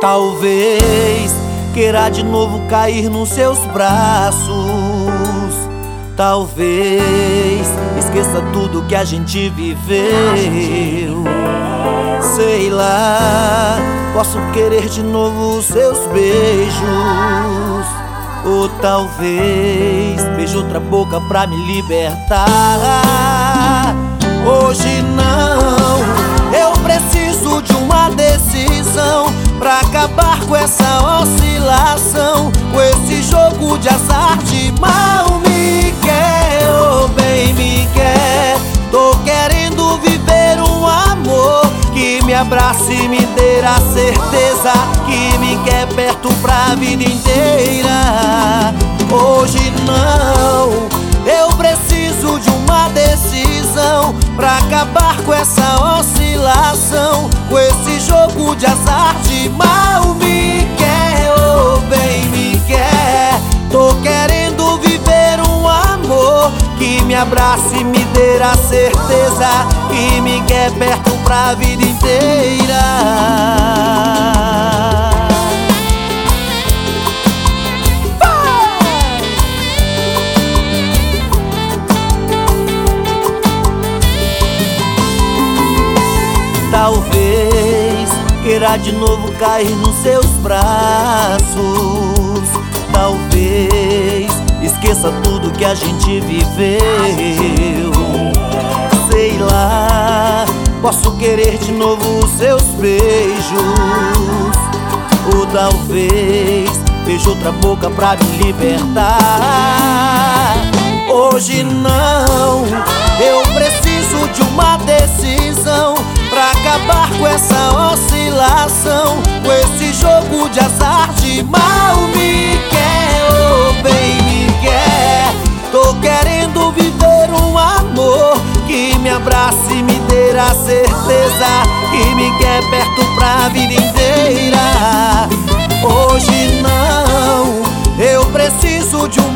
Talvez queira de novo cair nos seus braços. Talvez esqueça tudo que a gente viveu. Sei lá, posso querer de novo os seus beijos. Ou talvez beijo outra boca pra me libertar. Hoje não, eu preciso de uma decisão pra acabar com essa oscilação, com esse jogo de azar de mal me quer, oh bem me quer. Tô querendo viver um amor que me abrace e me dê a certeza que me quer perto pra vida inteira. Hoje não, eu preciso de uma decisão pra acabar com essa oscilação, com esse jogo de azar de mal me quer, oh bem me quer. Tô querendo viver um amor que me abrace e me dê a certeza que me quer perto pra vida inteira. Talvez queira de novo cair nos seus braços. Talvez esqueça tudo que a gente viveu. Sei lá, posso querer de novo os seus beijos. Ou talvez beijo outra boca pra me libertar. Hoje não, eu preciso de uma decisão pra acabar com essa oscilação, com esse jogo de azar de mal me quer, oh bem me quer. Tô querendo viver um amor que me abrace e me dê a certeza que me quer perto pra vida inteira. Hoje não, eu preciso de uma